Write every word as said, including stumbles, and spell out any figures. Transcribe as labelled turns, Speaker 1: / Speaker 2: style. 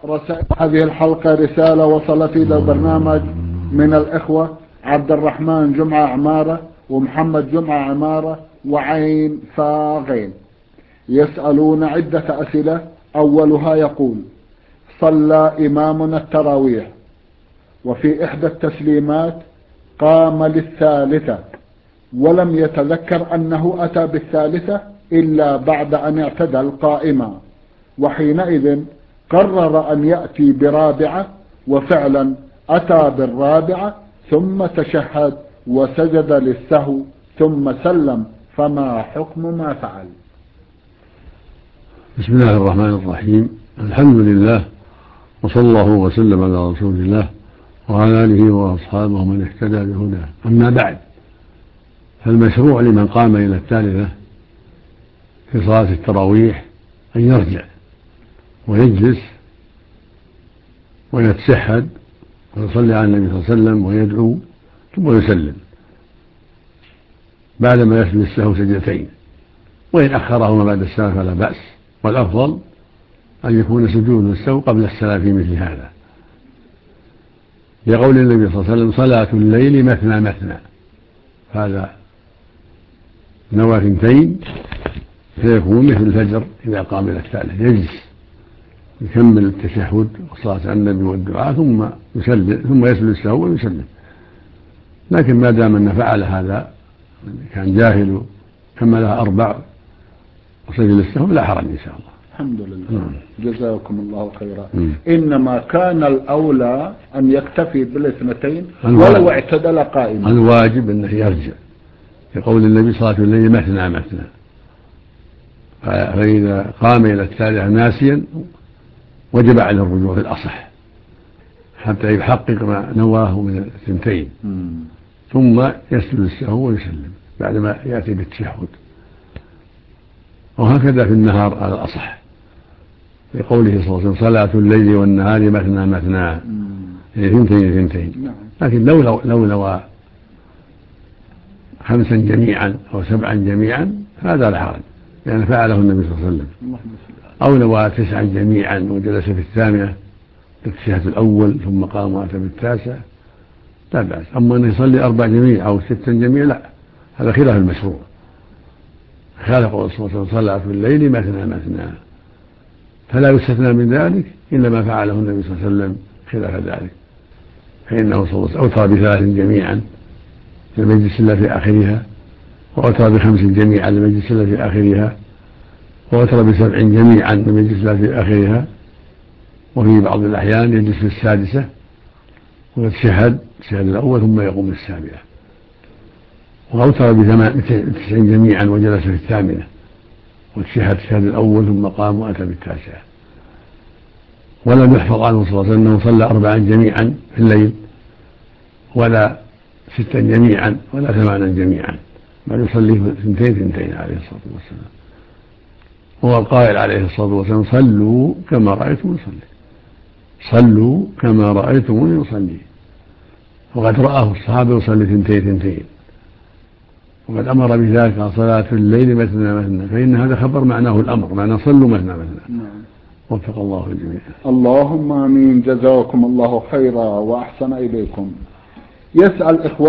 Speaker 1: رسائل هذه الحلقة رسالة وصلت إلى البرنامج من الإخوة عبد الرحمن جمعة عمارة ومحمد جمعة عمارة وعين فاغين، يسألون عدة أسئلة. أولها يقول: صلى إمامنا التراويح وفي إحدى التسليمات قام للثالثة ولم يتذكر أنه أتى بالثالثة إلا بعد أن اعتدل قائما، وحينئذ قرر أن يأتي برابعة، وفعلا أتى بالرابعة ثم تشهد وسجد للسهو ثم سلم، فما حكم ما فعل؟
Speaker 2: بسم الله الرحمن الرحيم. الحمد لله، وصلى الله وسلم على رسول الله وعلى آله وأصحابه من اهتدى بهداه. أما بعد، فالمشروع لمن قام إلى الثالثة في صلاة التراويح أن يرجع ويجلس ويتشهد ويصلي على النبي صلى الله عليه وسلم ويدعو ثم يسلم بعدما يسجد السهو سجدتين، وإن أخرهما بعد السلام فلا بأس، والأفضل أن يكون سجود السهو قبل السلام في مثل هذا، لقول النبي صلى الله عليه وسلم: صلاة الليل مثنى مثنى، هذا نوى ثنتين فيكون مثل الفجر إذا قام إلى الثالث، يجلس يكمل التشهد والصلاة على النبي والدعاء ثم يسلم ثم يسجد السهو ويسلم. لكن ما دام أن فعل هذا كان جاهل كملها أربع وسجد السهو لا حرج إن شاء الله.
Speaker 1: الحمد لله.
Speaker 2: مم.
Speaker 1: جزاكم الله خيرا.
Speaker 2: مم.
Speaker 1: إنما كان الأولى أن يكتفي بالاثنتين ولو اعتدل قائما.
Speaker 2: الواجب أنه يرجع، يقول النبي: صلاة الليل مثنى مثنى، فإذا قام إلى الثالثة ناسيا وجب عليه الرجوع في الأصح حتى يحقق ما نواه من الثنتين، ثم يسجد السهو ويسلم بعدما يأتي بالتشهد. وهكذا في النهار على الأصح، لقوله صلى الله عليه وسلم: صلاة الليل والنهار مثنى مثنى، يعني ثنتين ثنتين. لكن لو لو, لو نوى خمسا جميعا أو سبعا جميعا هذا لا حرج، لأن فعله النبي صلى الله عليه وسلم. أو نوى تسعا جميعا وجلس في الثامنة بالتشهد الأول ثم قام وأتى بالتاسع لا بأس. أما أن يصلي أربع جميع أو ستا جميع لا، هذا خلاف المشروع، خالف قول صلى الله عليه وسلم: صلاة في الليل مثنى مثنى، فلا يستثنى من ذلك إلا ما فعله النبي صلى الله عليه وسلم خلاف ذلك، فإنه صلى الله عليه وسلم أوتر بثلاث جميعا لم يجلس إلا في آخرها، وأوتر بخمس جميعا لم يجلس إلا في آخرها، وأوتر بسبع جميعا لم يجلس إلا في آخرها، وفي بعض الأحيان يجلس في السادسة ويتشهد التشهد الأول ثم يقوم بالسابعة، وأوتر بتسع جميعا وجلس في الثامنة وتشهد التشهد الأول ثم قام وأتى بالتاسعة. ولم يحفظ عنه صلى الله عليه وسلم أنه صلى أربعا جميعا في الليل ولا ستا جميعا ولا ثمانا جميعا، بل يصلي ثنتين ثنتين عليه الصلاة والسلام. هو القائل عليه الصلاة والسلام: صلوا كما رأيتم يصلي، صلوا كما رأيتم يصلي. وقد رآه الصحابة يصلي ثنتين ثنتين، وقد أمر بذلك: صلاة الليل مثنى مثنى، فإن هذا خبر معناه الأمر، معناه صلوا مثنى مثنى. وفق الله الجميع.
Speaker 1: اللهم آمين. جزاكم الله خيرا وأحسن إليكم. يسأل إخوة